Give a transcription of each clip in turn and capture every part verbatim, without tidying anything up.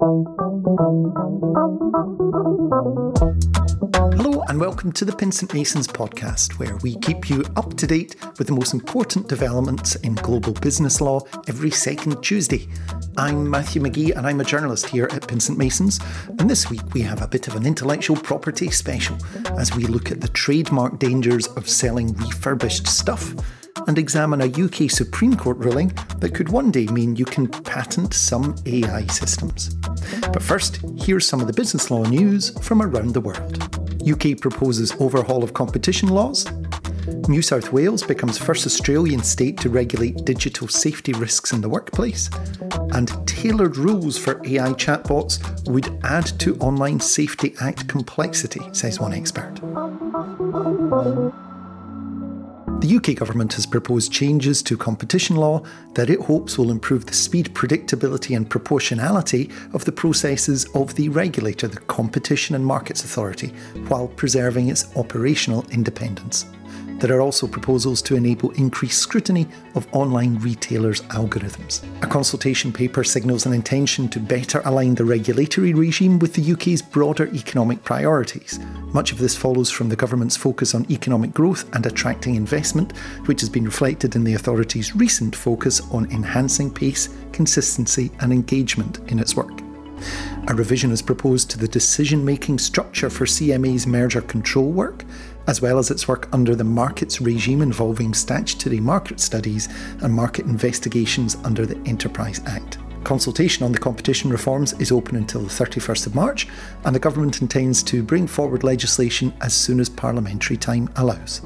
Hello and welcome to the Pinsent Masons podcast, where we keep you up to date with the most important developments in global business law every second Tuesday. I'm Matthew McGee and I'm a journalist here at Pinsent Masons, and this week we have a bit of an intellectual property special as we look at the trademark dangers of selling refurbished stuff and examine a U K Supreme Court ruling that could one day mean you can patent some A I systems. But first, here's some of the business law news from around the world. U K proposes overhaul of competition laws. New South Wales becomes first Australian state to regulate digital safety risks in the workplace. And tailored rules for A I chatbots would add to Online Safety Act complexity, says one expert. The U K government has proposed changes to competition law that it hopes will improve the speed, predictability and proportionality of the processes of the regulator, the Competition and Markets Authority, while preserving its operational independence. There are also proposals to enable increased scrutiny of online retailers' algorithms. A consultation paper signals an intention to better align the regulatory regime with the U K's broader economic priorities. Much of this follows from the government's focus on economic growth and attracting investment, which has been reflected in the authority's recent focus on enhancing pace, consistency and engagement in its work. A revision is proposed to the decision-making structure for C M A's merger control work, as well as its work under the markets regime involving statutory market studies and market investigations under the Enterprise Act. Consultation on the competition reforms is open until the thirty-first of March, and the government intends to bring forward legislation as soon as parliamentary time allows.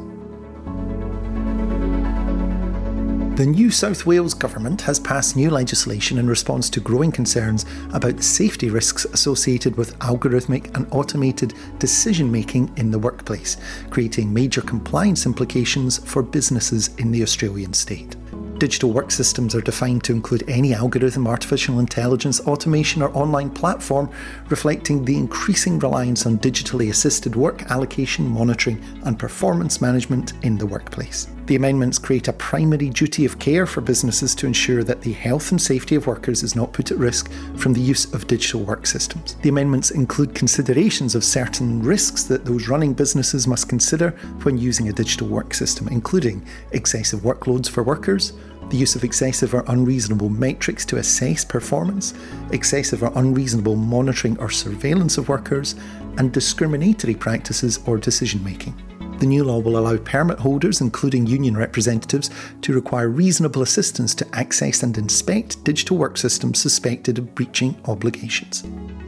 The New South Wales government has passed new legislation in response to growing concerns about the safety risks associated with algorithmic and automated decision-making in the workplace, creating major compliance implications for businesses in the Australian state. Digital work systems are defined to include any algorithm, artificial intelligence, automation or online platform reflecting the increasing reliance on digitally assisted work allocation, monitoring and performance management in the workplace. The amendments create a primary duty of care for businesses to ensure that the health and safety of workers is not put at risk from the use of digital work systems. The amendments include considerations of certain risks that those running businesses must consider when using a digital work system, including excessive workloads for workers, the use of excessive or unreasonable metrics to assess performance, excessive or unreasonable monitoring or surveillance of workers, and discriminatory practices or decision-making. The new law will allow permit holders, including union representatives, to require reasonable assistance to access and inspect digital work systems suspected of breaching obligations.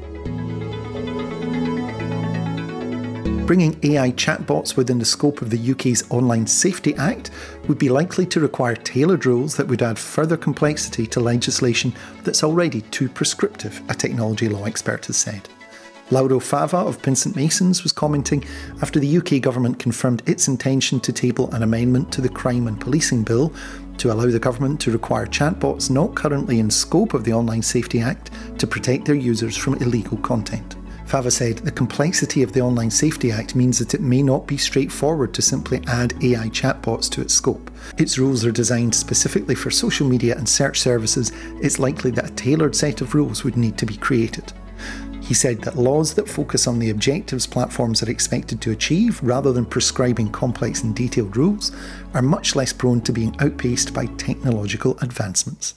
Bringing A I chatbots within the scope of the U K's Online Safety Act would be likely to require tailored rules that would add further complexity to legislation that's already too prescriptive, a technology law expert has said. Lauro Fava of Pinsent Masons was commenting after the U K government confirmed its intention to table an amendment to the Crime and Policing Bill to allow the government to require chatbots not currently in scope of the Online Safety Act to protect their users from illegal content. Fava said the complexity of the Online Safety Act means that it may not be straightforward to simply add A I chatbots to its scope. Its rules are designed specifically for social media and search services. It's likely that a tailored set of rules would need to be created. He said that laws that focus on the objectives platforms are expected to achieve, rather than prescribing complex and detailed rules, are much less prone to being outpaced by technological advancements.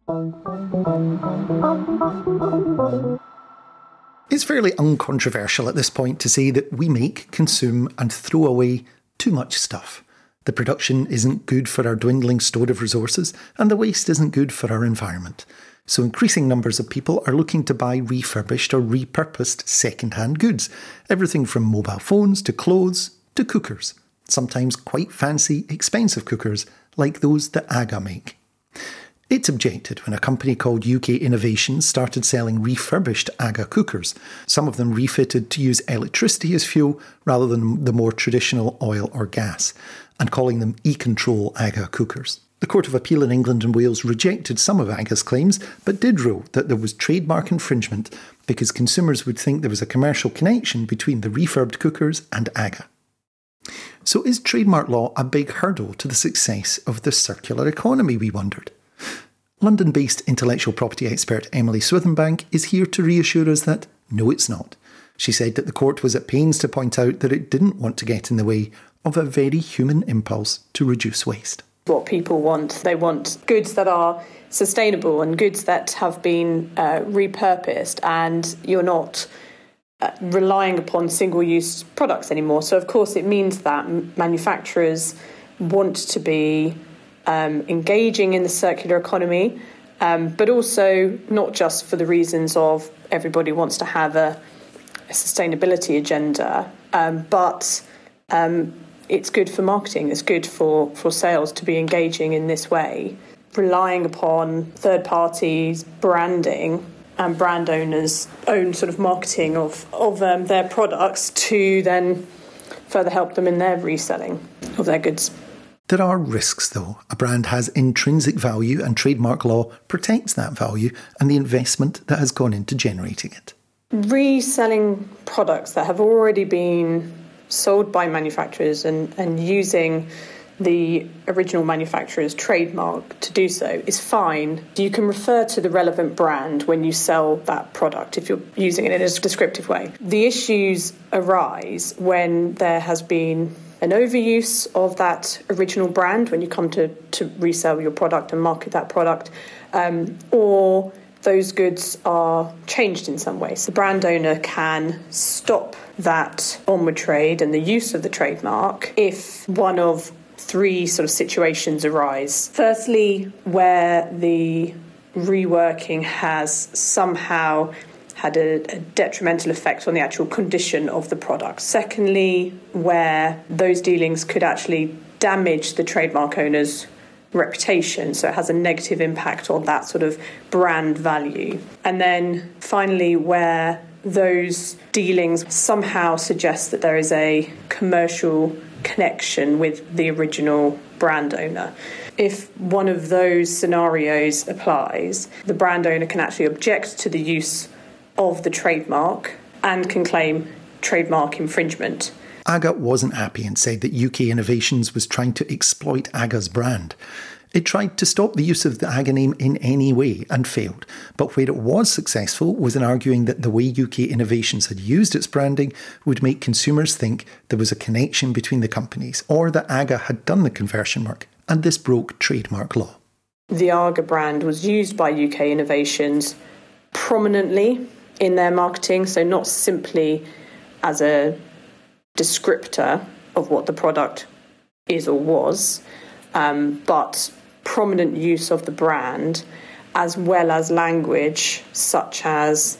It's fairly uncontroversial at this point to say that we make, consume and throw away too much stuff. The production isn't good for our dwindling store of resources, and the waste isn't good for our environment. So increasing numbers of people are looking to buy refurbished or repurposed second-hand goods, everything from mobile phones to clothes to cookers, sometimes quite fancy, expensive cookers like those that AGA make. It's objected when a company called U K Innovations started selling refurbished AGA cookers, some of them refitted to use electricity as fuel rather than the more traditional oil or gas, and calling them e-control AGA cookers. The Court of Appeal in England and Wales rejected some of AGA's claims, but did rule that there was trademark infringement because consumers would think there was a commercial connection between the refurbed cookers and AGA. So is trademark law a big hurdle to the success of the circular economy, we wondered? London-based intellectual property expert Emily Swithenbank is here to reassure us that no, it's not. She said that the court was at pains to point out that it didn't want to get in the way of a very human impulse to reduce waste. What people want, they want goods that are sustainable and goods that have been uh, repurposed, and you're not uh, relying upon single-use products anymore. So, of course, it means that m- manufacturers want to be um, engaging in the circular economy, um, but also not just for the reasons of everybody wants to have a, a sustainability agenda, um, but um, it's good for marketing, it's good for, for sales to be engaging in this way, relying upon third parties, branding, and brand owners' own sort of marketing of, of um, their products to then further help them in their reselling of their goods. There are risks, though. A brand has intrinsic value, and trademark law protects that value and the investment that has gone into generating it. Reselling products that have already been sold by manufacturers and, and using the original manufacturer's trademark to do so is fine. You can refer to the relevant brand when you sell that product if you're using it in a descriptive way. The issues arise when there has been an overuse of that original brand when you come to, to resell your product and market that product, um, or those goods are changed in some way. So the brand owner can stop that onward trade and the use of the trademark if one of three sort of situations arise. Firstly, where the reworking has somehow had a, a detrimental effect on the actual condition of the product. Secondly, where those dealings could actually damage the trademark owner's reputation, so it has a negative impact on that sort of brand value. And then finally, where those dealings somehow suggest that there is a commercial connection with the original brand owner. If one of those scenarios applies, the brand owner can actually object to the use of the trademark and can claim trademark infringement. AGA wasn't happy and said that U K Innovations was trying to exploit AGA's brand. It tried to stop the use of the AGA name in any way and failed, but where it was successful was in arguing that the way U K Innovations had used its branding would make consumers think there was a connection between the companies or that AGA had done the conversion work, and this broke trademark law. The AGA brand was used by U K Innovations prominently in their marketing, so not simply as a descriptor of what the product is or was, um, but prominent use of the brand, as well as language such as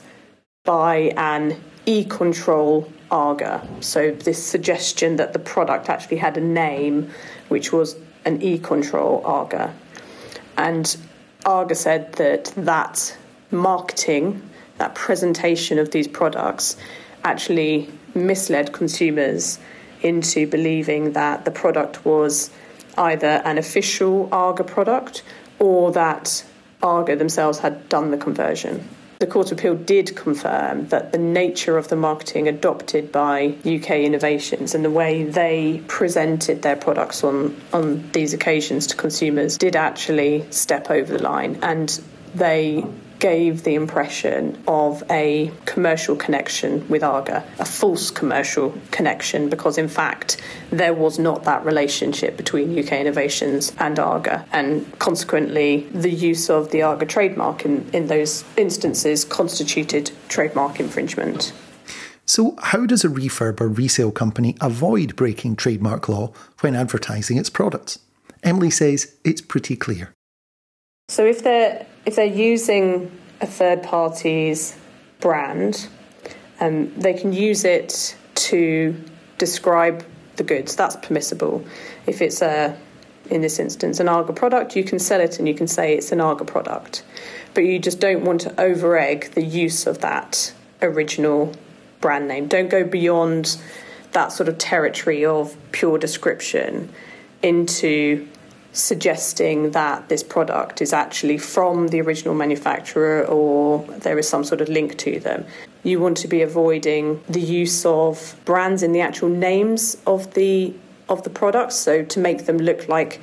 by an e-control AGA. So this suggestion that the product actually had a name, which was an e-control AGA. And AGA said that that marketing, that presentation of these products actually misled consumers into believing that the product was either an official AGA product or that AGA themselves had done the conversion. The Court of Appeal did confirm that the nature of the marketing adopted by U K Innovations and the way they presented their products on, on these occasions to consumers did actually step over the line, and they gave the impression of a commercial connection with AGA, a false commercial connection, because in fact there was not that relationship between U K Innovations and AGA, and consequently the use of the AGA trademark in, in those instances constituted trademark infringement. So how does a refurb or resale company avoid breaking trademark law when advertising its products? Emily says it's pretty clear. So if they're if they're using a third party's brand, um, they can use it to describe the goods. That's permissible. If it's a, in this instance, an AGA product, you can sell it and you can say it's an AGA product, but you just don't want to over-egg the use of that original brand name. Don't go beyond that sort of territory of pure description into suggesting that this product is actually from the original manufacturer or there is some sort of link to them. You want to be avoiding the use of brands in the actual names of the of the products, so to make them look like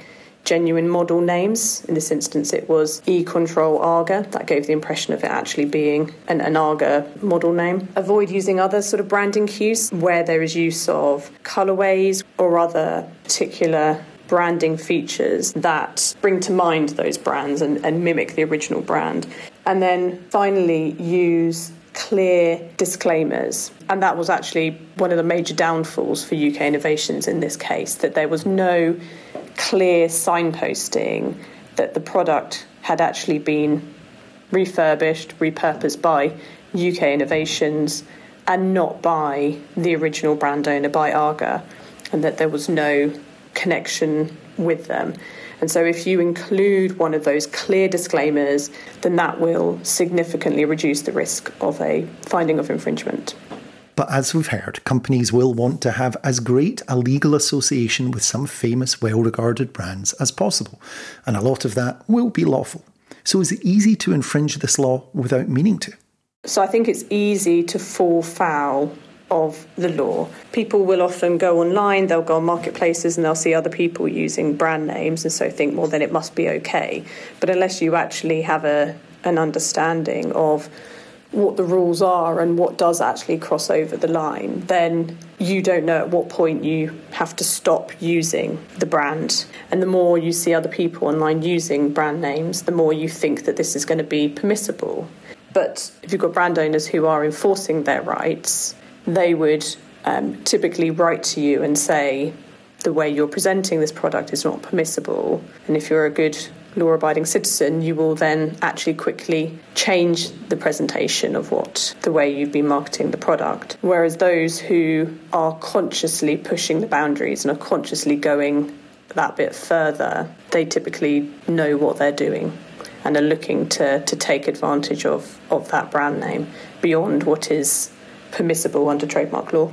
genuine model names. In this instance, it was eControl Arga. That gave the impression of it actually being an, an Arga model name. Avoid using other sort of branding cues where there is use of colourways or other particular branding features that bring to mind those brands and, and mimic the original brand. And then finally, use clear disclaimers. And that was actually one of the major downfalls for U K innovations in this case, that there was no clear signposting that the product had actually been refurbished, repurposed by U K innovations and not by the original brand owner, by Arga, and that there was no connection with them. And so if you include one of those clear disclaimers, then that will significantly reduce the risk of a finding of infringement. But as we've heard, companies will want to have as great a legal association with some famous, well-regarded brands as possible, and a lot of that will be lawful. So is it easy to infringe this law without meaning to? So I think it's easy to fall foul of the law. People will often go online, they'll go on marketplaces and they'll see other people using brand names and so think, well, then it must be okay. But unless you actually have a an understanding of what the rules are and what does actually cross over the line, then you don't know at what point you have to stop using the brand. And the more you see other people online using brand names, the more you think that this is going to be permissible. But if you've got brand owners who are enforcing their rights, they would um, typically write to you and say, the way you're presenting this product is not permissible. And if you're a good law-abiding citizen, you will then actually quickly change the presentation of what the way you've been marketing the product. Whereas those who are consciously pushing the boundaries and are consciously going that bit further, they typically know what they're doing and are looking to, to take advantage of, of that brand name beyond what is permissible under trademark law.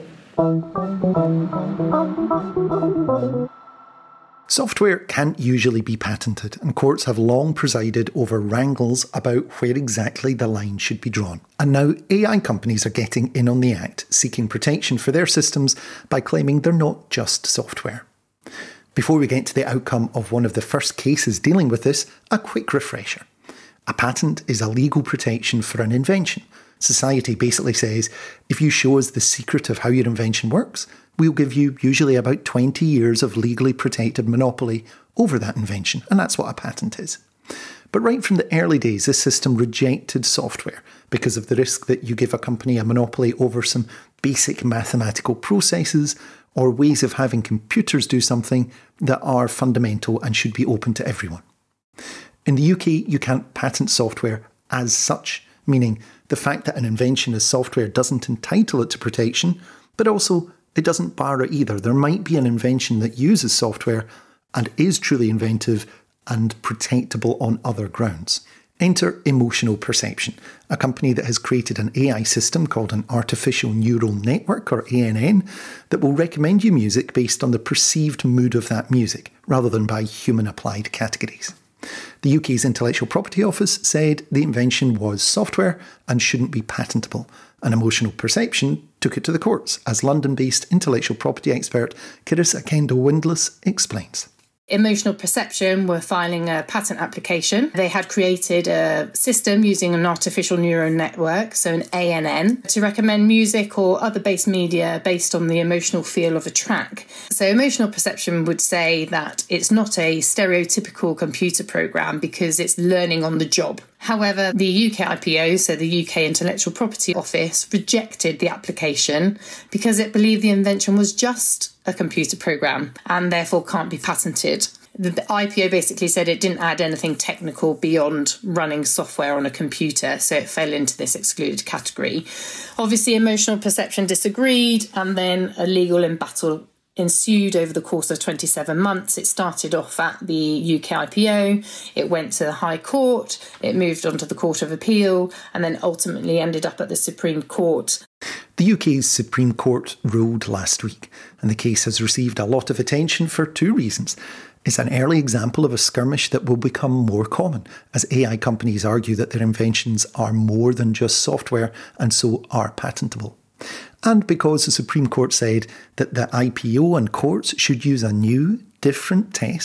Software can't usually be patented, and courts have long presided over wrangles about where exactly the line should be drawn. And now A I companies are getting in on the act, seeking protection for their systems by claiming they're not just software. Before we get to the outcome of one of the first cases dealing with this, a quick refresher. A patent is a legal protection for an invention. Society basically says, if you show us the secret of how your invention works, we'll give you usually about twenty years of legally protected monopoly over that invention, and that's what a patent is. But right from the early days, this system rejected software because of the risk that you give a company a monopoly over some basic mathematical processes or ways of having computers do something that are fundamental and should be open to everyone. In the U K, you can't patent software as such, meaning the fact that an invention is software doesn't entitle it to protection, but also it doesn't bar it either. There might be an invention that uses software and is truly inventive and protectable on other grounds. Enter Emotional Perception, a company that has created an A I system called an Artificial Neural Network, or A N N, that will recommend you music based on the perceived mood of that music, rather than by human-applied categories. The U K's Intellectual Property Office said the invention was software and shouldn't be patentable, and Emotional Perception took it to the courts, as London-based intellectual property expert Carissa Kendall-Windlass explains. Emotional Perception were filing a patent application. They had created a system using an artificial neural network, so an A N N, to recommend music or other based media based on the emotional feel of a track. So Emotional Perception would say that it's not a stereotypical computer program because it's learning on the job. However, the U K I P O, so the U K Intellectual Property Office, rejected the application because it believed the invention was just a computer program and therefore can't be patented. The I P O basically said it didn't add anything technical beyond running software on a computer, so it fell into this excluded category. Obviously, Emotional Perception disagreed, and then a legal battle ensued over the course of twenty-seven months. It started off at the U K I P O, it went to the High Court, it moved on to the Court of Appeal, and then ultimately ended up at the Supreme Court. The U K's Supreme Court ruled last week, and the case has received a lot of attention for two reasons. It's an early example of a skirmish that will become more common, as A I companies argue that their inventions are more than just software and so are patentable. And because the Supreme Court said that the I P O and courts should use a new, different test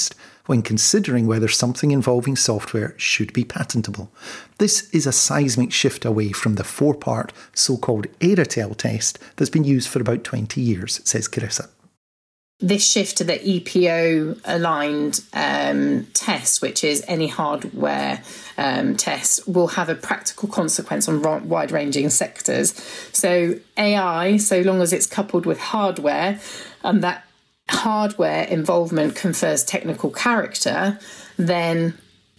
when considering whether something involving software should be patentable. This is a seismic shift away from the four-part so-called Aerotel test that's been used for about twenty years, says Carissa. This shift to the E P O-aligned um, test, which is any hardware um, test, will have a practical consequence on wide-ranging sectors. So A I, so long as it's coupled with hardware, and that hardware involvement confers technical character, then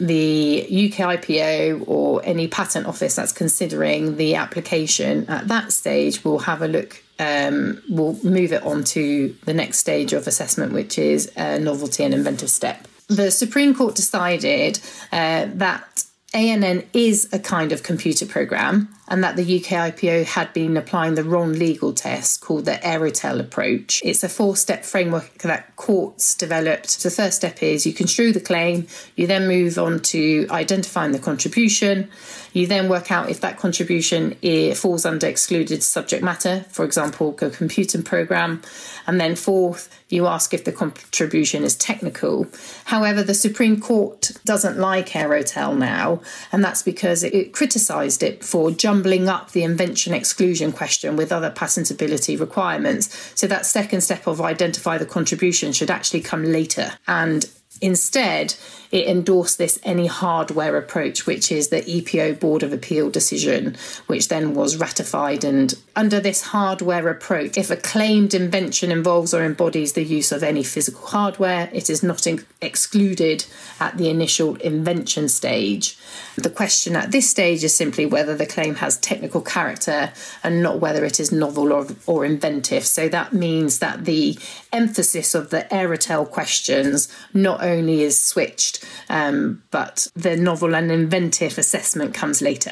the U K I P O or any patent office that's considering the application at that stage will have a look, um, will move it on to the next stage of assessment, which is a novelty and inventive step. The Supreme Court decided uh, that A N N is a kind of computer program, and that the U K I P O had been applying the wrong legal test called the Aerotel approach. It's a four-step framework that courts developed. The first step is you construe the claim, you then move on to identifying the contribution, you then work out if that contribution falls under excluded subject matter, for example, a computer program, and then fourth, you ask if the contribution is technical. However, the Supreme Court doesn't like Aerotel now, and that's because it criticised it for jumping up the invention exclusion question with other patentability requirements. So that second step of identify the contribution should actually come later. And instead, it endorsed this any hardware approach, which is the E P O Board of Appeal decision, which then was ratified. And under this hardware approach, if a claimed invention involves or embodies the use of any physical hardware, it is not in- excluded at the initial invention stage. The question at this stage is simply whether the claim has technical character and not whether it is novel or, or inventive. So that means that the emphasis of the Aerotel questions not only is switched, Um, but the novel and inventive assessment comes later.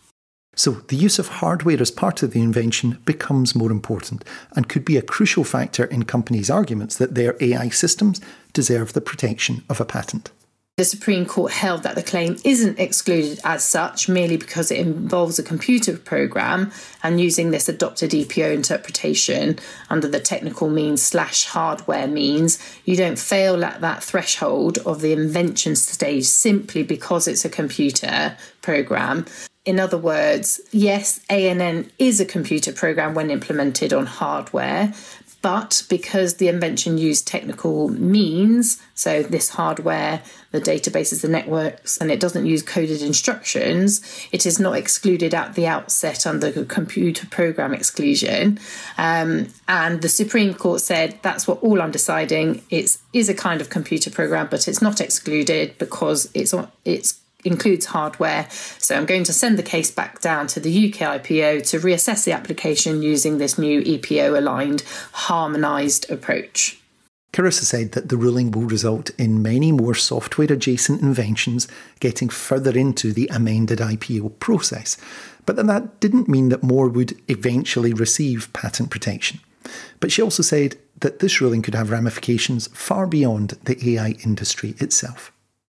So the use of hardware as part of the invention becomes more important and could be a crucial factor in companies' arguments that their A I systems deserve the protection of a patent. The Supreme Court held that the claim isn't excluded as such merely because it involves a computer program, and using this adopted E P O interpretation under the technical means slash hardware means, you don't fail at that threshold of the invention stage simply because it's a computer program. In other words, yes, A N N is a computer program when implemented on hardware, but because the invention used technical means, so this hardware, the databases, the networks, and it doesn't use coded instructions, it is not excluded at the outset under the computer program exclusion. Um, and the Supreme Court said, that's what all I'm deciding. It is a kind of computer program, but it's not excluded because it's it's includes hardware. So I'm going to send the case back down to the U K I P O to reassess the application using this new E P O-aligned, harmonised approach. Carissa said that the ruling will result in many more software-adjacent inventions getting further into the amended I P O process, but that that didn't mean that more would eventually receive patent protection. But she also said that this ruling could have ramifications far beyond the A I industry itself.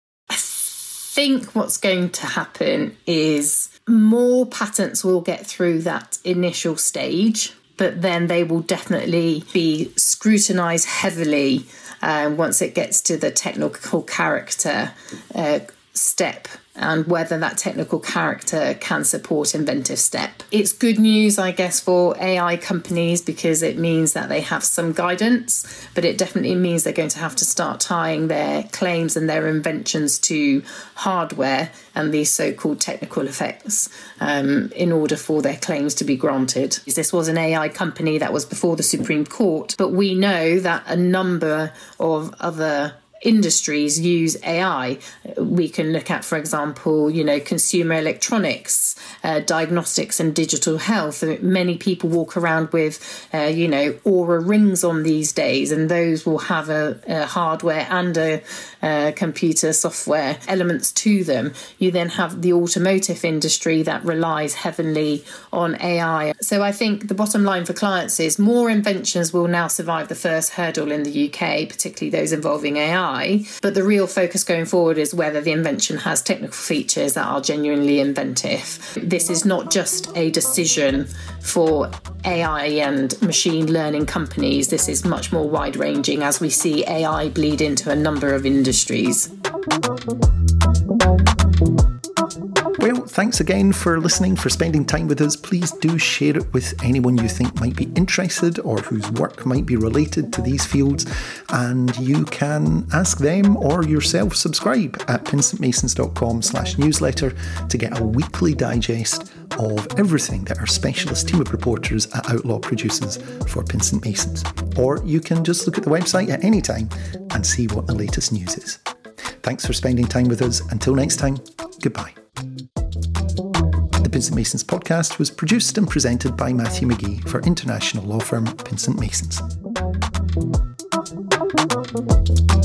I think what's going to happen is more patents will get through that initial stage, but then they will definitely be scrutinised heavily uh, once it gets to the technical character uh, step and whether that technical character can support inventive step. It's good news, I guess, for A I companies because it means that they have some guidance, but it definitely means they're going to have to start tying their claims and their inventions to hardware and these so-called technical effects um, in order for their claims to be granted. This was an A I company that was before the Supreme Court, but we know that a number of other industries use A I. We can look at, for example, you know, consumer electronics, uh, diagnostics and digital health. Many people walk around with, uh, you know, Oura rings on these days, and those will have a, a hardware and a, a computer software elements to them. You then have the automotive industry that relies heavily on A I. So I think the bottom line for clients is more inventions will now survive the first hurdle in the U K, particularly those involving A I. I, but the real focus going forward is whether the invention has technical features that are genuinely inventive. This is not just a decision for A I and machine learning companies. This is much more wide-ranging as we see A I bleed into a number of industries. Well, thanks again for listening, for spending time with us. Please do share it with anyone you think might be interested or whose work might be related to these fields. And you can ask them or yourself subscribe at pinsentmasons.com slash newsletter to get a weekly digest of everything that our specialist team of reporters at Outlaw produces for Pinsent Masons. Or you can just look at the website at any time and see what the latest news is. Thanks for spending time with us. Until next time, goodbye. The Pinsent Masons podcast was produced and presented by Matthew McGee for international law firm Pinsent Masons.